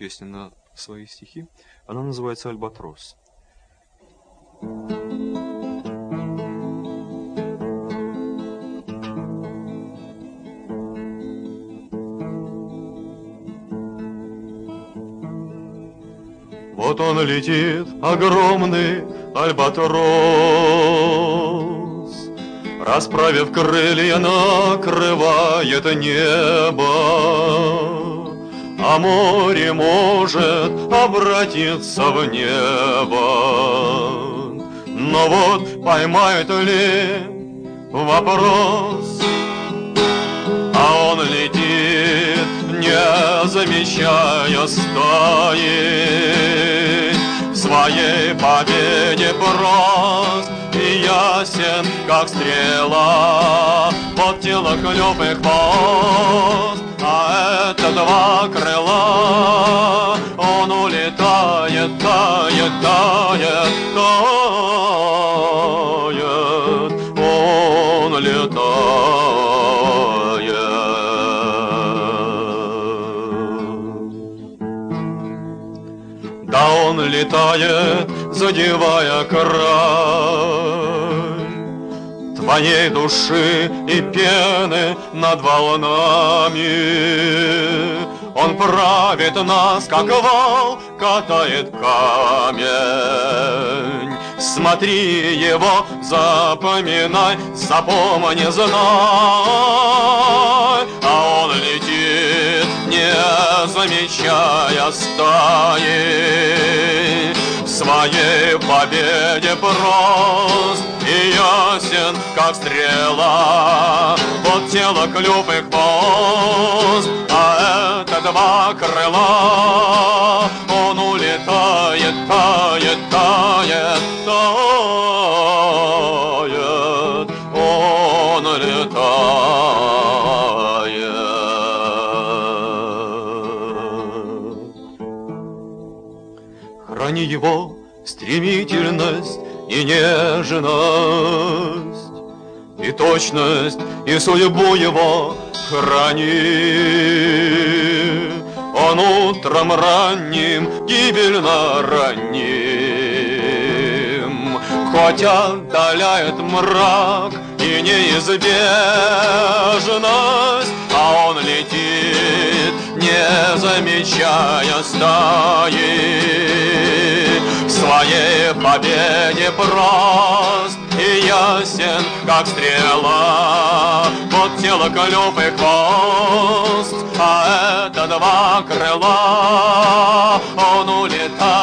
песню на свои стихи. Она называется «Альбатрос». Вот он летит, огромный альбатрос, расправив крылья, накрывает небо, а море может обратиться в небо. Но вот поймает ли вопрос, а он летит, не замечая стаи, в своей победе прост и ясен, как стрела. Вот тело, клюв и хвост, а это два крыла. Он улетает, тает, тает, тает, он летает. Да он летает, задевая край твоей души и пены над волнами. Он правит нас, как вал катает камень. Смотри его, запоминай, запомни, знай. А он летит, не замечая стаи, в своей победе прост и ясен, как стрела. Вот тело, клюв и хвост, а это два крыла. Он улетает, тает, тает, тает, он летает. Храни его стремительность и нежность, и точность, и судьбу его храни. Он утром ранним, гибельно ранним, хоть отдаляет мрак и неизбежность, а он летит, не замечая стаи, в своей победе прост и ясен, как стрела. Вот тело, клюв и хвост, а это два крыла. Он улетает,